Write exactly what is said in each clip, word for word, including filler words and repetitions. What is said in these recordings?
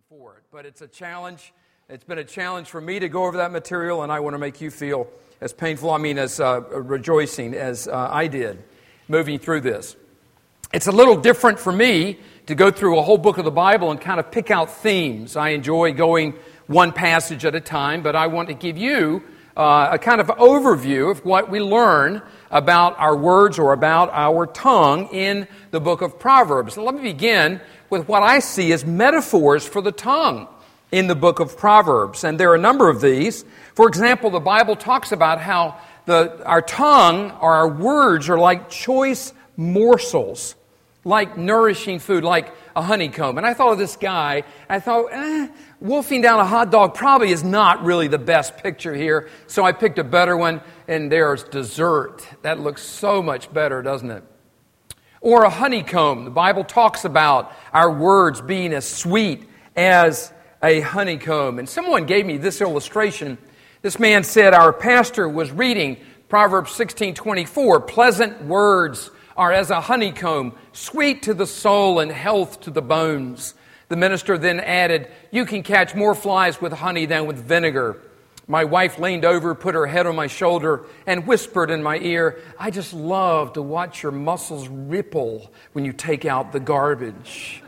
for it, but it's a challenge. It's been a challenge for me to go over that material, and I want to make you feel as painful, I mean, as uh, rejoicing as uh, I did moving through this. It's a little different for me to go through a whole book of the Bible and kind of pick out themes. I enjoy going one passage at a time, but I want to give you uh, a kind of overview of what we learn about our words or about our tongue in the book of Proverbs. Let me begin with what I see as metaphors for the tongue in the book of Proverbs. And there are a number of these. For example, the Bible talks about how the our tongue or our words are like choice morsels, like nourishing food, like a honeycomb. And I thought of this guy, and I thought, eh, wolfing down a hot dog probably is not really the best picture here. So I picked a better one, and there's dessert. That looks so much better, doesn't it? Or a honeycomb. The Bible talks about our words being as sweet as a honeycomb. And someone gave me this illustration. This man said our pastor was reading Proverbs sixteen twenty-four. Pleasant words are as a honeycomb, sweet to the soul and health to the bones. The minister then added, you can catch more flies with honey than with vinegar. My wife leaned over, put her head on my shoulder, and whispered in my ear, I just love to watch your muscles ripple when you take out the garbage.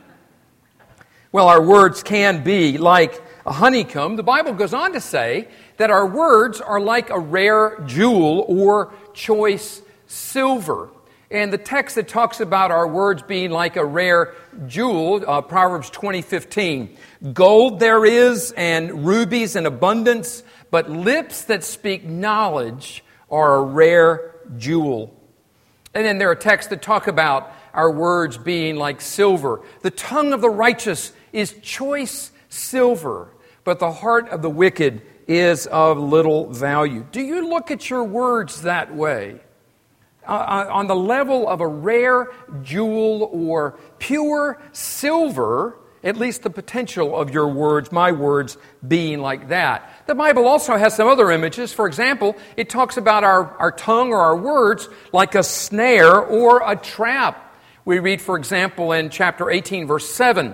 Well, our words can be like a honeycomb. The Bible goes on to say that our words are like a rare jewel or choice silver. And the text that talks about our words being like a rare jewel, uh, Proverbs twenty fifteen. Gold there is and rubies in abundance, but lips that speak knowledge are a rare jewel. And then there are texts that talk about our words being like silver. The tongue of the righteous is choice silver, but the heart of the wicked is of little value. Do you look at your words that way? Uh, on the level of a rare jewel or pure silver, at least the potential of your words, my words, being like that. The Bible also has some other images. For example, it talks about our, our tongue or our words like a snare or a trap. We read, for example, in chapter eighteen, verse seven,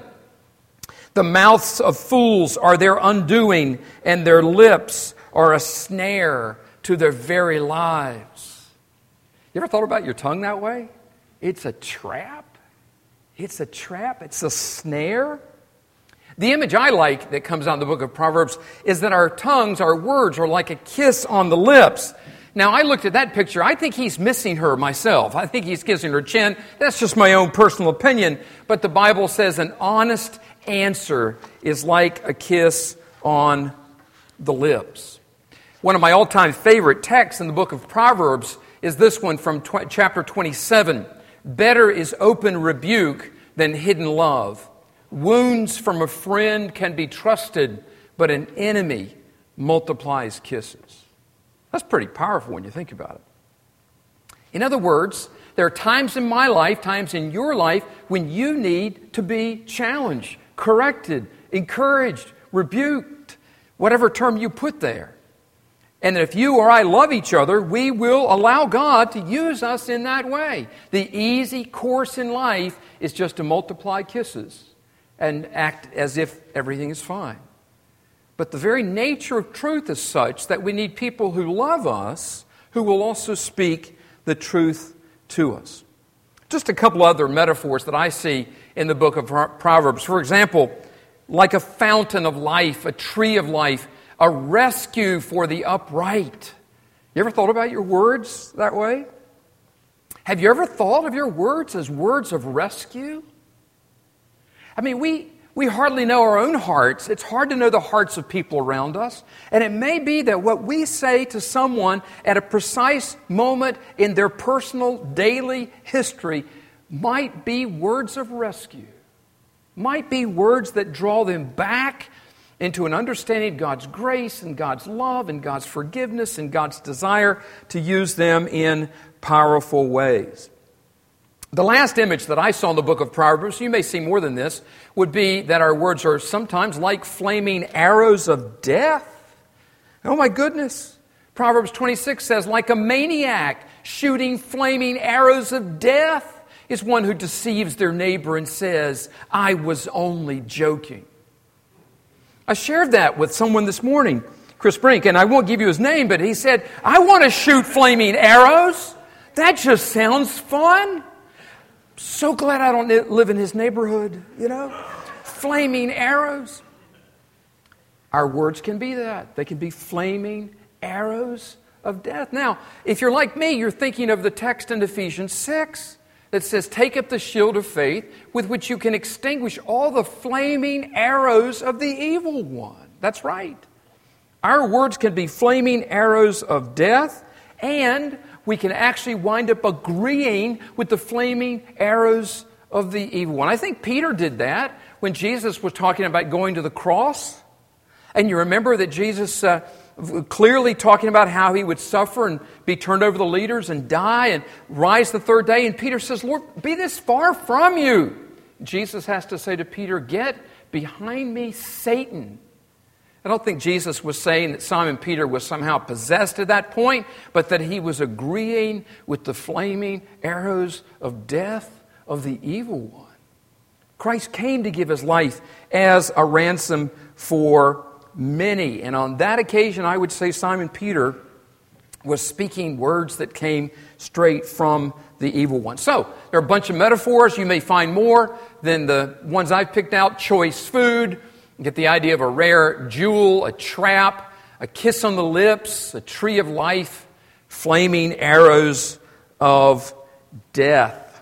the mouths of fools are their undoing, and their lips are a snare to their very lives. You ever thought about your tongue that way? It's a trap. It's a trap. It's a snare. The image I like that comes out in the book of Proverbs is that our tongues, our words, are like a kiss on the lips. Now, I looked at that picture. I think he's missing her myself. I think he's kissing her chin. That's just my own personal opinion. But the Bible says an honest answer is like a kiss on the lips. One of my all-time favorite texts in the book of Proverbs is this one from tw- chapter twenty-seven. Better is open rebuke than hidden love. Wounds from a friend can be trusted, but an enemy multiplies kisses. That's pretty powerful when you think about it. In other words, there are times in my life, times in your life, when you need to be challenged, corrected, encouraged, rebuked, whatever term you put there. And if you or I love each other, we will allow God to use us in that way. The easy course in life is just to multiply kisses and act as if everything is fine. But the very nature of truth is such that we need people who love us, who will also speak the truth to us. Just a couple other metaphors that I see in the book of Proverbs. For example, like a fountain of life, a tree of life, a rescue for the upright. You ever thought about your words that way? Have you ever thought of your words as words of rescue? I mean, we, we hardly know our own hearts. It's hard to know the hearts of people around us. And it may be that what we say to someone at a precise moment in their personal daily history might be words of rescue, might be words that draw them back into an understanding of God's grace and God's love and God's forgiveness and God's desire to use them in powerful ways. The last image that I saw in the book of Proverbs, you may see more than this, would be that our words are sometimes like flaming arrows of death. Oh my goodness. Proverbs twenty-six says, like a maniac shooting flaming arrows of death is one who deceives their neighbor and says, I was only joking. I shared that with someone this morning, Chris Brink, and I won't give you his name, but he said, I want to shoot flaming arrows. That just sounds fun. So glad I don't live in his neighborhood, you know? Flaming arrows. Our words can be that. They can be flaming arrows of death. Now, if you're like me, you're thinking of the text in Ephesians six that says, take up the shield of faith with which you can extinguish all the flaming arrows of the evil one. That's right. Our words can be flaming arrows of death, and we can actually wind up agreeing with the flaming arrows of the evil one. I think Peter did that when Jesus was talking about going to the cross. And you remember that Jesus uh, clearly talking about how he would suffer and be turned over to the leaders and die and rise the third day. And Peter says, Lord, be this far from you. Jesus has to say to Peter, get behind me, Satan. I don't think Jesus was saying that Simon Peter was somehow possessed at that point, but that he was agreeing with the flaming arrows of death of the evil one. Christ came to give his life as a ransom for many. And on that occasion, I would say Simon Peter was speaking words that came straight from the evil one. So, there are a bunch of metaphors. You may find more than the ones I've picked out. Choice food. You get the idea of a rare jewel, a trap, a kiss on the lips, a tree of life, flaming arrows of death.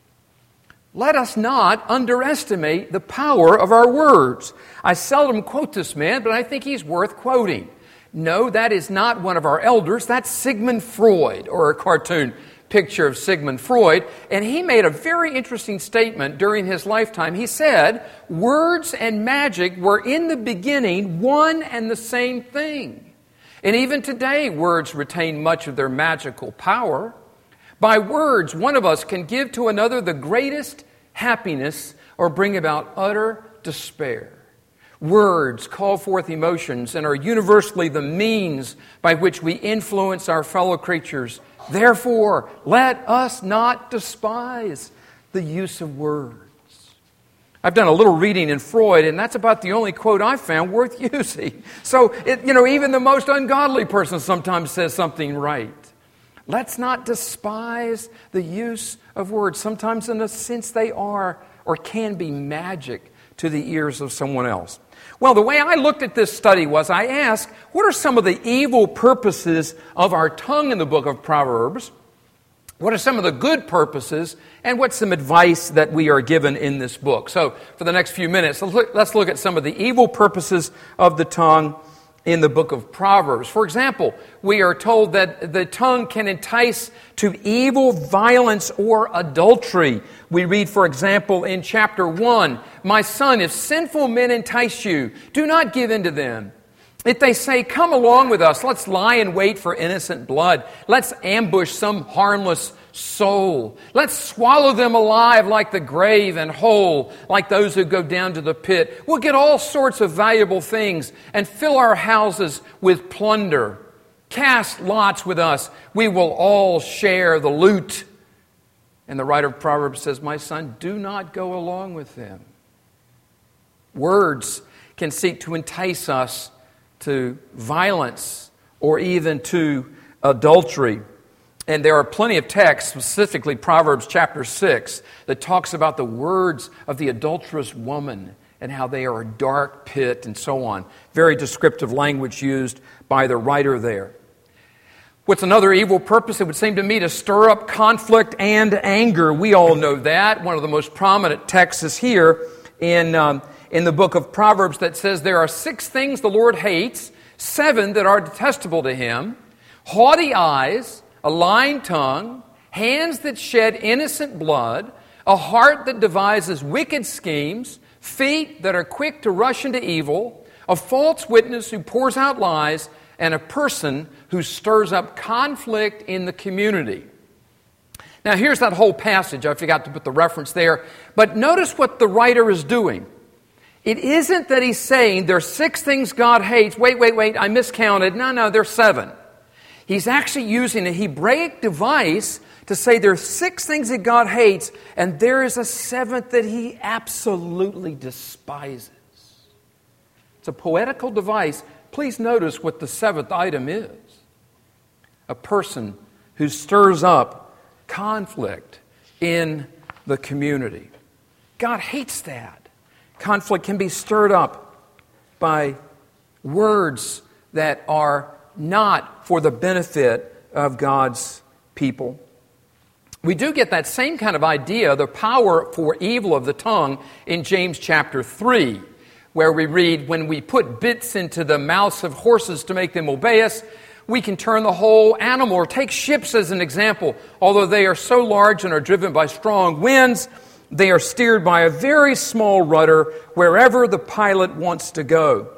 Let us not underestimate the power of our words. I seldom quote this man, but I think he's worth quoting. No, that is not one of our elders. That's Sigmund Freud, or a cartoon picture of Sigmund Freud. And he made a very interesting statement during his lifetime. He said, words and magic were in the beginning one and the same thing. And even today, words retain much of their magical power. By words, one of us can give to another the greatest happiness or bring about utter despair. Words call forth emotions and are universally the means by which we influence our fellow creatures. Therefore, let us not despise the use of words. I've done a little reading in Freud, and that's about the only quote I've found worth using. So, it, you know, even the most ungodly person sometimes says something right. Let's not despise the use of words. Sometimes in a sense they are or can be magic to the ears of someone else. Well, the way I looked at this study was I asked, what are some of the evil purposes of our tongue in the book of Proverbs? What are some of the good purposes? And what's some advice that we are given in this book? So for the next few minutes, let's look, let's look at some of the evil purposes of the tongue in the book of Proverbs. For example, we are told that the tongue can entice to evil, violence, or adultery. We read, for example, in chapter one, "My son, if sinful men entice you, do not give in to them. If they say, 'Come along with us, let's lie in wait for innocent blood. Let's ambush some harmless soul. Let's swallow them alive like the grave and whole, like those who go down to the pit. We'll get all sorts of valuable things and fill our houses with plunder. Cast lots with us. We will all share the loot.'" And the writer of Proverbs says, "My son, do not go along with them." Words can seek to entice us to violence or even to adultery. And there are plenty of texts, specifically Proverbs chapter six, that talks about the words of the adulterous woman and how they are a dark pit and so on. Very descriptive language used by the writer there. What's another evil purpose? It would seem to me to stir up conflict and anger. We all know that. One of the most prominent texts is here in, um, in the book of Proverbs that says there are six things the Lord hates, seven that are detestable to him: haughty eyes, a lying tongue, hands that shed innocent blood, a heart that devises wicked schemes, feet that are quick to rush into evil, a false witness who pours out lies, and a person who stirs up conflict in the community. Now here's that whole passage. I forgot to put the reference there. But notice what the writer is doing. It isn't that he's saying there's six things God hates. Wait, wait, wait, I miscounted. No, no, there's seven. He's actually using a Hebraic device to say there's six things that God hates, and there is a seventh that he absolutely despises. It's a poetical device. Please notice what the seventh item is. A person who stirs up conflict in the community. God hates that. Conflict can be stirred up by words that are not for the benefit of God's people. We do get that same kind of idea, the power for evil of the tongue, in James chapter three, where we read, when we put bits into the mouths of horses to make them obey us, we can turn the whole animal. Or take ships as an example. Although they are so large and are driven by strong winds, they are steered by a very small rudder wherever the pilot wants to go.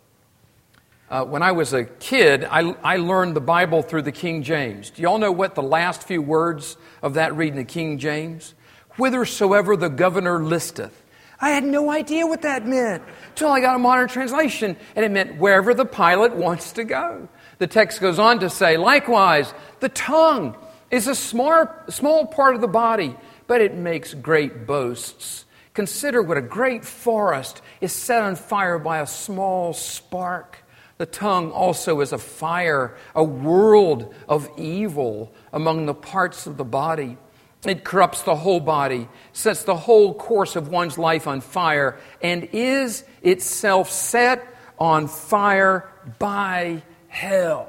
Uh, when I was a kid, I, I learned the Bible through the King James. Do y'all know what the last few words of that read in the King James? Whithersoever the governor listeth. I had no idea what that meant until I got a modern translation, and it meant wherever the pilot wants to go. The text goes on to say, likewise, the tongue is a small, small part of the body, but it makes great boasts. Consider what a great forest is set on fire by a small spark. The tongue also is a fire, a world of evil among the parts of the body. It corrupts the whole body, sets the whole course of one's life on fire, and is itself set on fire by hell.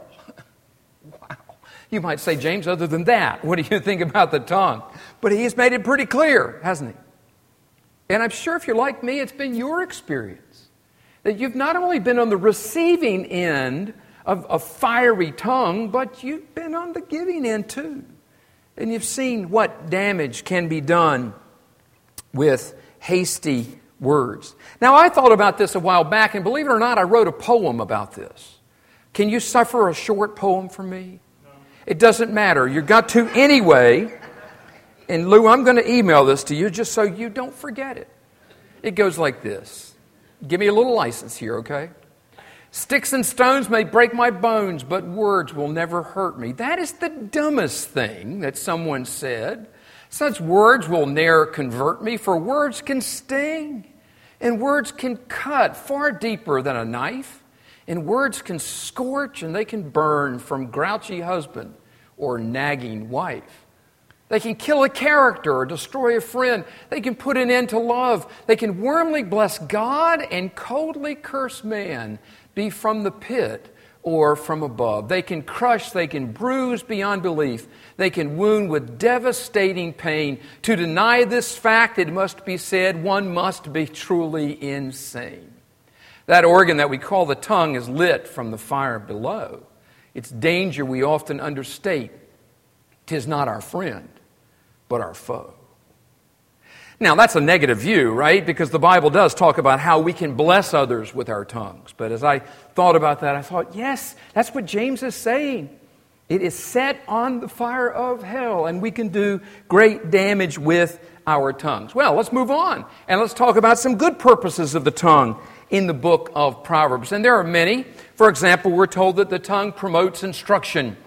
Wow. You might say, James, other than that, what do you think about the tongue? But he has made it pretty clear, hasn't he? And I'm sure if you're like me, it's been your experience that you've not only been on the receiving end of a fiery tongue, but you've been on the giving end too. And you've seen what damage can be done with hasty words. Now, I thought about this a while back, and believe it or not, I wrote a poem about this. Can you suffer a short poem from me? No. It doesn't matter. You got to anyway. And Lou, I'm going to email this to you just so you don't forget it. It goes like this. Give me a little license here, okay? Sticks and stones may break my bones, but words will never hurt me. That is the dumbest thing that someone said. Such words will ne'er convert me, for words can sting, and words can cut far deeper than a knife, and words can scorch and they can burn, from grouchy husband or nagging wife. They can kill a character or destroy a friend. They can put an end to love. They can warmly bless God and coldly curse man, be from the pit or from above. They can crush, they can bruise beyond belief. They can wound with devastating pain. To deny this fact, it must be said, one must be truly insane. That organ that we call the tongue is lit from the fire below. Its danger we often understate. 'Tis not our friend, but our foe. Now, that's a negative view, right? Because the Bible does talk about how we can bless others with our tongues. But as I thought about that, I thought, yes, that's what James is saying. It is set on the fire of hell, and we can do great damage with our tongues. Well, let's move on, and let's talk about some good purposes of the tongue in the book of Proverbs. And there are many. For example, we're told that the tongue promotes instruction.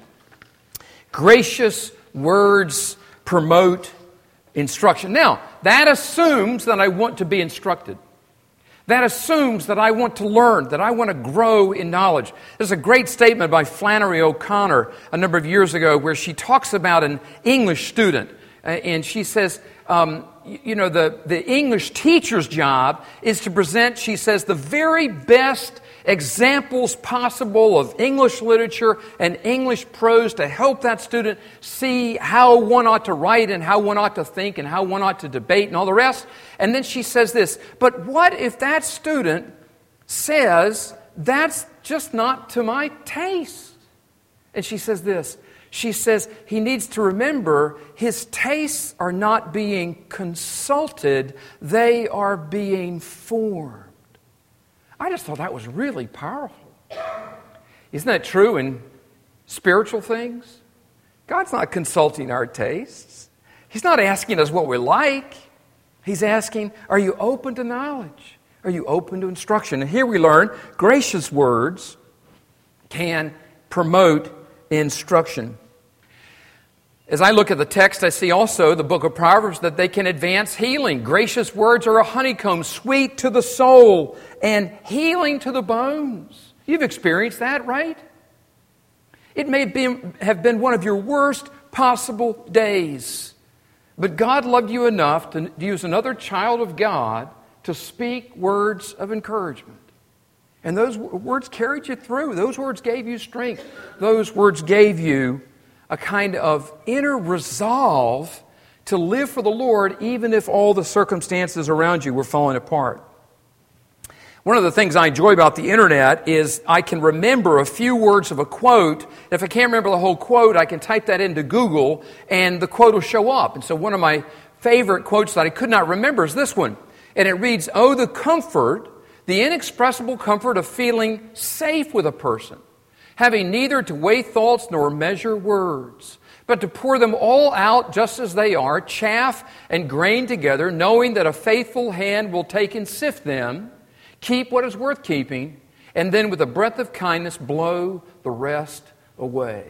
Gracious words promote instruction. Now, that assumes that I want to be instructed. That assumes that I want to learn, that I want to grow in knowledge. There's a great statement by Flannery O'Connor a number of years ago where she talks about an English student. And she says, um, you know, the, the English teacher's job is to present, she says, the very best examples possible of English literature and English prose to help that student see how one ought to write and how one ought to think and how one ought to debate and all the rest. And then she says this, but what if that student says, that's just not to my taste? And she says this, she says he needs to remember his tastes are not being consulted, they are being formed. I just thought that was really powerful. Isn't that true in spiritual things? God's not consulting our tastes. He's not asking us what we like. He's asking, are you open to knowledge? Are you open to instruction? And here we learn gracious words can promote instruction. As I look at the text, I see also the book of Proverbs that they can advance healing. Gracious words are a honeycomb, sweet to the soul and healing to the bones. You've experienced that, right? It may be, have been one of your worst possible days, but God loved you enough to use another child of God to speak words of encouragement. And those words carried you through. Those words gave you strength. Those words gave you a kind of inner resolve to live for the Lord even if all the circumstances around you were falling apart. One of the things I enjoy about the internet is I can remember a few words of a quote. If I can't remember the whole quote, I can type that into Google and the quote will show up. And so one of my favorite quotes that I could not remember is this one. And it reads, "Oh, the comfort, the inexpressible comfort of feeling safe with a person, having neither to weigh thoughts nor measure words, but to pour them all out just as they are, chaff and grain together, knowing that a faithful hand will take and sift them, keep what is worth keeping, and then with a breath of kindness blow the rest away."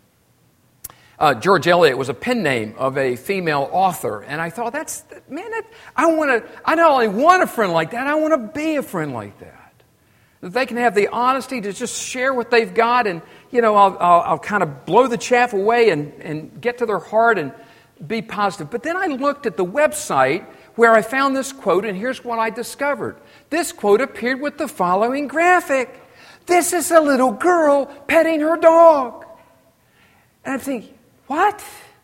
Uh, George Eliot was a pen name of a female author, and I thought, that's, man, that, I want to, I not only want a friend like that, I want to be a friend like that. That they can have the honesty to just share what they've got, and, you know, I'll, I'll, I'll kind of blow the chaff away and, and get to their heart and be positive. But then I looked at the website where I found this quote, and here's what I discovered. This quote appeared with the following graphic. This is a little girl petting her dog. And I'm thinking, what?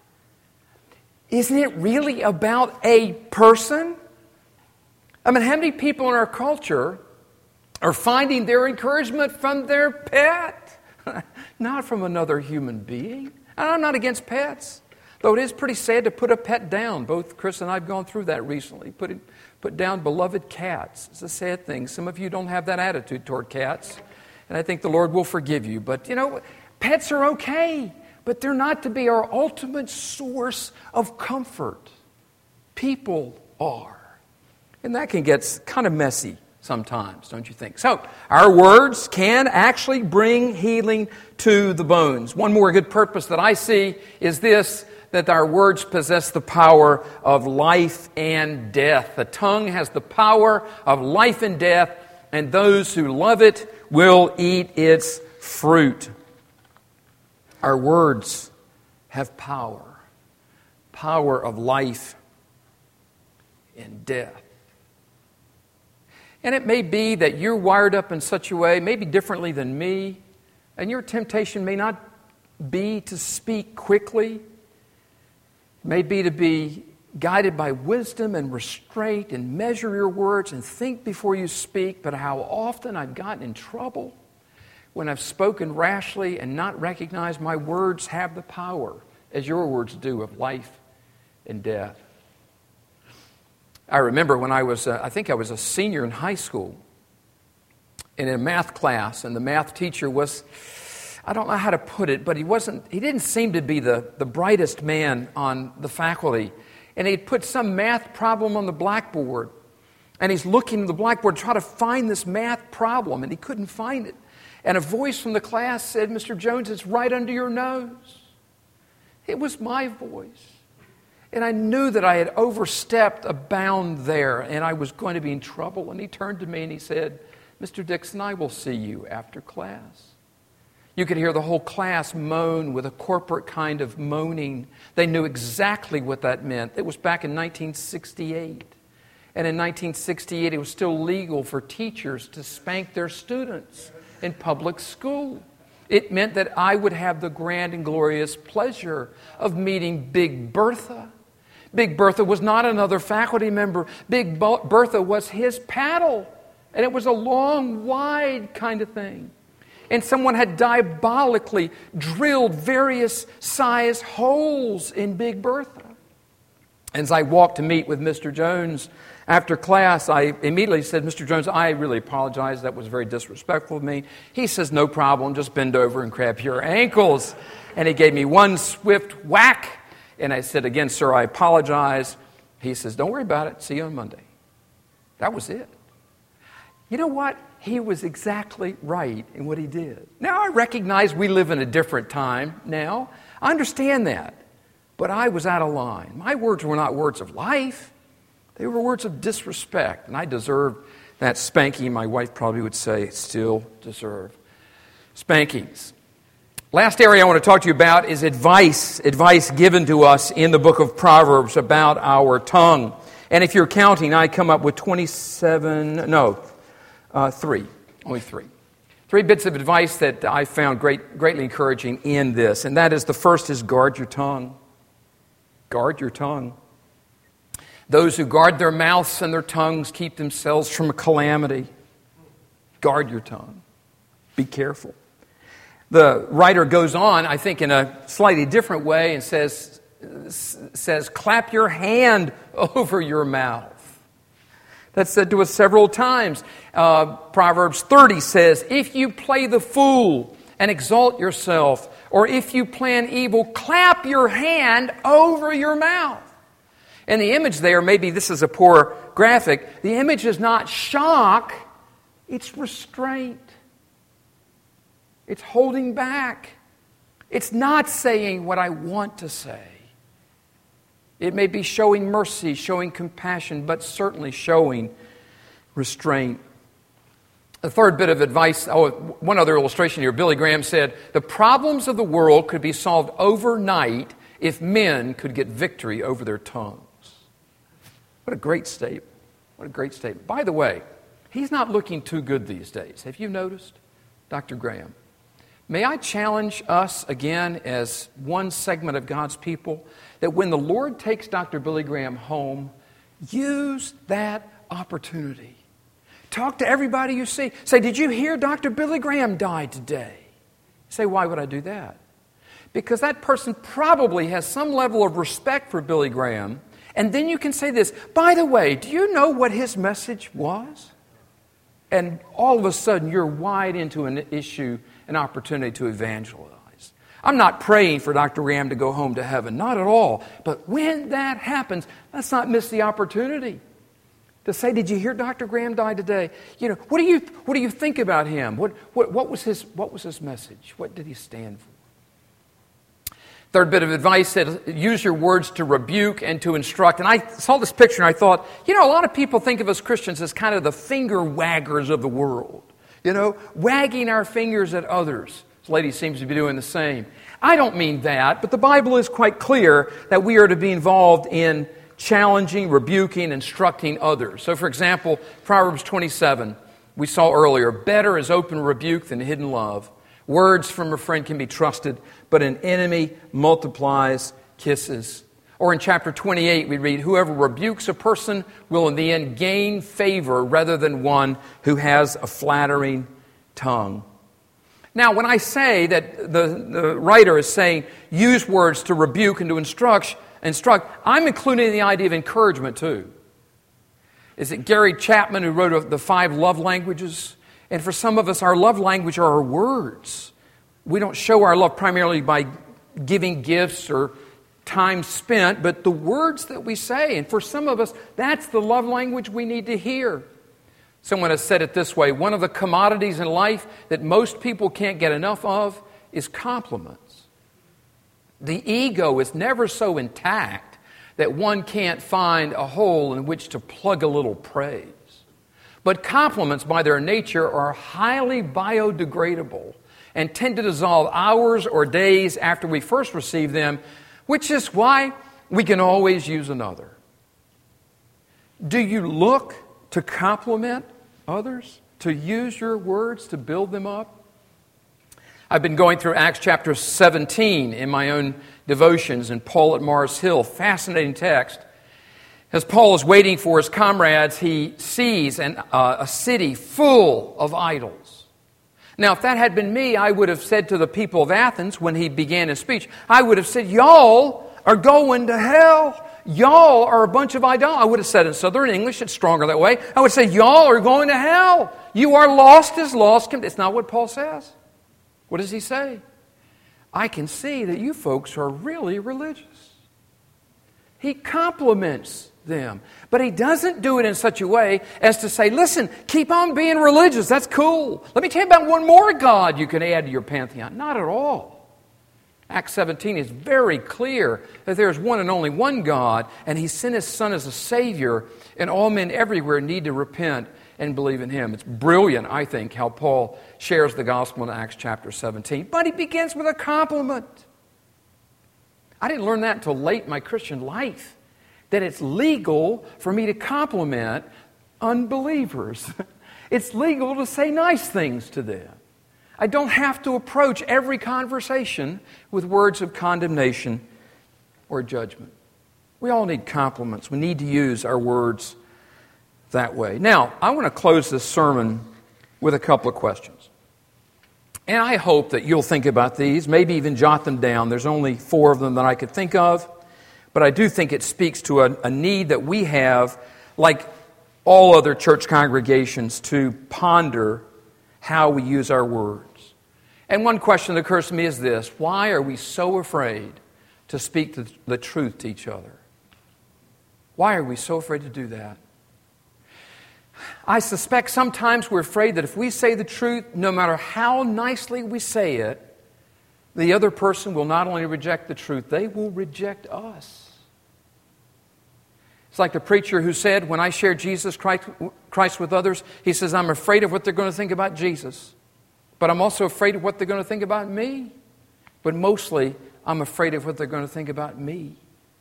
Isn't it really about a person? I mean, how many people in our culture are finding their encouragement from their pet, not from another human being? And I'm not against pets, though it is pretty sad to put a pet down. Both Chris and I have gone through that recently. Put, put down beloved cats. It's a sad thing. Some of you don't have that attitude toward cats, and I think the Lord will forgive you. But, you know, pets are okay, but they're not to be our ultimate source of comfort. People are. And that can get kind of messy sometimes, don't you think? So, our words can actually bring healing to the bones. One more good purpose that I see is this, that our words possess the power of life and death. The tongue has the power of life and death, and those who love it will eat its fruit. Our words have power, power of life and death. And it may be that you're wired up in such a way, maybe differently than me, and your temptation may not be to speak quickly. It may be to be guided by wisdom and restraint and measure your words and think before you speak. But how often I've gotten in trouble when I've spoken rashly and not recognized my words have the power, as your words do, of life and death. I remember when I was, uh, I think I was a senior in high school, and in a math class, and the math teacher was, I don't know how to put it, but he wasn't, he didn't seem to be the, the brightest man on the faculty. And he'd put some math problem on the blackboard, and he's looking at the blackboard trying to find this math problem, and he couldn't find it. And a voice from the class said, "Mister Jones, it's right under your nose." It was my voice. And I knew that I had overstepped a bound there, and I was going to be in trouble. And he turned to me and he said, "Mister Dixon, I will see you after class." You could hear the whole class moan with a corporate kind of moaning. They knew exactly what that meant. It was back in nineteen sixty-eight. And in nineteen sixty-eight, it was still legal for teachers to spank their students in public school. It meant that I would have the grand and glorious pleasure of meeting Big Bertha. Big Bertha was not another faculty member. Big Bertha was his paddle. And it was a long, wide kind of thing. And someone had diabolically drilled various size holes in Big Bertha. As I walked to meet with Mister Jones after class, I immediately said, "Mister Jones, I really apologize. That was very disrespectful of me." He says, "No problem. Just bend over and grab your ankles." And he gave me one swift whack. And I said, "Again, sir, I apologize." He says, "Don't worry about it. See you on Monday." That was it. You know what? He was exactly right in what he did. Now, I recognize we live in a different time now. I understand that. but I was out of line. My words were not words of life. They were words of disrespect, and I deserved that spanking. My wife probably would say, still deserve spankings. Last area I want to talk to you about is advice, advice given to us in the book of Proverbs about our tongue. And if you're counting, I come up with twenty-seven, no, uh, three, only three. Three bits of advice that I found great, greatly encouraging in this. And that is, the first is guard your tongue. Guard your tongue. Those who guard their mouths and their tongues keep themselves from a calamity. Guard your tongue. Be careful. The writer goes on, I think, in a slightly different way and says, says, clap your hand over your mouth. That's said to us several times. Uh, Proverbs thirty says, if you play the fool and exalt yourself, or if you plan evil, clap your hand over your mouth. And the image there, maybe this is a poor graphic, the image is not shock, it's restraint. It's holding back. It's not saying what I want to say. It may be showing mercy, showing compassion, but certainly showing restraint. A third bit of advice, oh, one other illustration here. Billy Graham said, the problems of the world could be solved overnight if men could get victory over their tongues. What a great statement. What a great statement. By the way, he's not looking too good these days. Have you noticed? Doctor Graham. May I challenge us again as one segment of God's people that when the Lord takes Doctor Billy Graham home, use that opportunity. Talk to everybody you see. Say, did you hear Doctor Billy Graham died today? Say, why would I do that? Because that person probably has some level of respect for Billy Graham. And then you can say this, by the way, do you know what his message was? And all of a sudden you're wide into an issue, an opportunity to evangelize. I'm not praying for Doctor Graham to go home to heaven, not at all. But when that happens, let's not miss the opportunity to say, did you hear Doctor Graham died today? You know, what do you what do you think about him? What what what was his what was his message? What did he stand for? Third bit of advice said, use your words to rebuke and to instruct. And I saw this picture and I thought, you know, a lot of people think of us Christians as kind of the finger waggers of the world. You know, wagging our fingers at others. This lady seems to be doing the same. I don't mean that, but the Bible is quite clear that we are to be involved in challenging, rebuking, instructing others. So, for example, Proverbs twenty-seven, we saw earlier, better is open rebuke than hidden love. Words from a friend can be trusted, but an enemy multiplies kisses. Or in chapter twenty-eight, we read, whoever rebukes a person will in the end gain favor rather than one who has a flattering tongue. Now, when I say that the, the writer is saying, use words to rebuke and to instruct, instruct, I'm including the idea of encouragement too. Is it Gary Chapman who wrote the five love languages? And for some of us, our love language are our words. We don't show our love primarily by giving gifts or time spent, but the words that we say. And for some of us, that's the love language we need to hear. Someone has said it this way, one of the commodities in life that most people can't get enough of is compliments. The ego is never so intact that one can't find a hole in which to plug a little praise. But compliments, by their nature, are highly biodegradable and tend to dissolve hours or days after we first receive them, which is why we can always use another. Do you look to compliment others? To use your words to build them up? I've been going through Acts chapter seventeen in my own devotions and Paul at Mars Hill. Fascinating text. As Paul is waiting for his comrades, he sees an, uh, a city full of idols. Now, if that had been me, I would have said to the people of Athens when he began his speech, I would have said, y'all are going to hell. Y'all are a bunch of idolaters. I would have said in Southern English, it's stronger that way. I would say, y'all are going to hell. You are lost as lost. It's not what Paul says. What does he say? I can see that you folks are really religious. He compliments them. But he doesn't do it in such a way as to say, listen, keep on being religious. That's cool. Let me tell you about one more God you can add to your pantheon. Not at all. Acts seventeen is very clear that there is one and only one God, and He sent His Son as a Savior, and all men everywhere need to repent and believe in Him. It's brilliant, I think, how Paul shares the gospel in Acts chapter seventeen. But he begins with a compliment. I didn't learn that until late in my Christian life, that it's legal for me to compliment unbelievers. It's legal to say nice things to them. I don't have to approach every conversation with words of condemnation or judgment. We all need compliments. We need to use our words that way. Now, I want to close this sermon with a couple of questions. And I hope that you'll think about these, maybe even jot them down. There's only four of them that I could think of, but I do think it speaks to a, a need that we have, like all other church congregations, to ponder how we use our words. And one question that occurs to me is this: why are we so afraid to speak the, the truth to each other? Why are we so afraid to do that? I suspect sometimes we're afraid that if we say the truth, no matter how nicely we say it, the other person will not only reject the truth, they will reject us. It's like the preacher who said, when I share Jesus Christ, Christ with others, he says, I'm afraid of what they're going to think about Jesus. But I'm also afraid of what they're going to think about me. But mostly, I'm afraid of what they're going to think about me.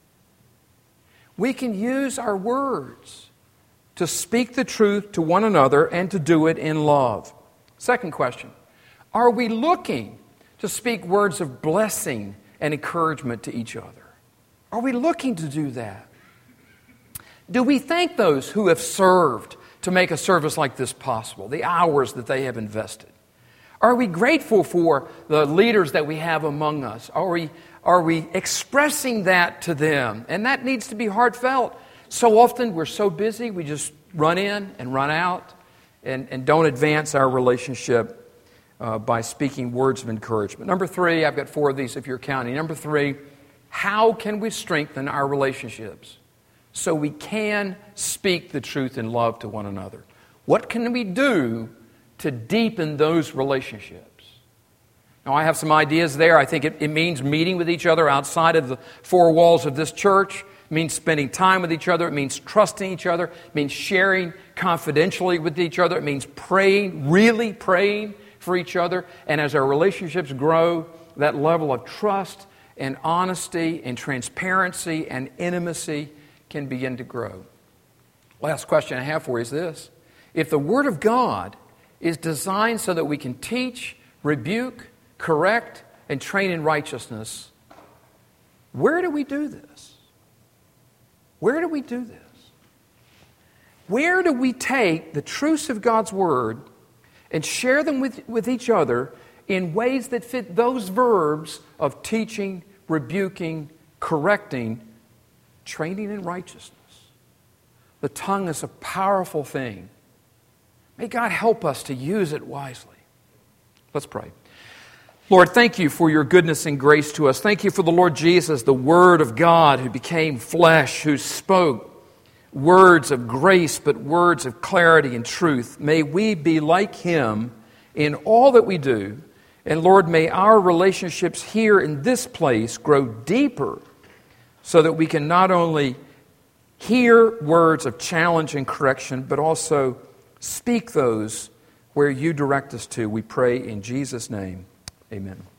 We can use our words to speak the truth to one another and to do it in love. Second question, are we looking to speak words of blessing and encouragement to each other? Are we looking to do that? Do we thank those who have served to make a service like this possible, the hours that they have invested? Are we grateful for the leaders that we have among us? Are we, are we expressing that to them? And that needs to be heartfelt. So often we're so busy, we just run in and run out and, and don't advance our relationship uh, by speaking words of encouragement. Number three, I've got four of these if you're counting. Number three, how can we strengthen our relationships so we can speak the truth in love to one another? What can we do to deepen those relationships? Now, I have some ideas there. I think it, it means meeting with each other outside of the four walls of this church. It means spending time with each other. It means trusting each other. It means sharing confidentially with each other. It means praying, really praying for each other. And as our relationships grow, that level of trust and honesty and transparency and intimacy can begin to grow. Last question I have for you is this: if the Word of God is designed so that we can teach, rebuke, correct, and train in righteousness, where do we do this? Where do we do this? Where do we take the truths of God's Word and share them with, with each other in ways that fit those verbs of teaching, rebuking, correcting, training in righteousness? The tongue is a powerful thing. May God help us to use it wisely. Let's pray. Lord, thank you for your goodness and grace to us. Thank you for the Lord Jesus, the Word of God who became flesh, who spoke words of grace, but words of clarity and truth. May we be like Him in all that we do. And Lord, may our relationships here in this place grow deeper so that we can not only hear words of challenge and correction, but also speak those where you direct us to. We pray in Jesus' name. Amen.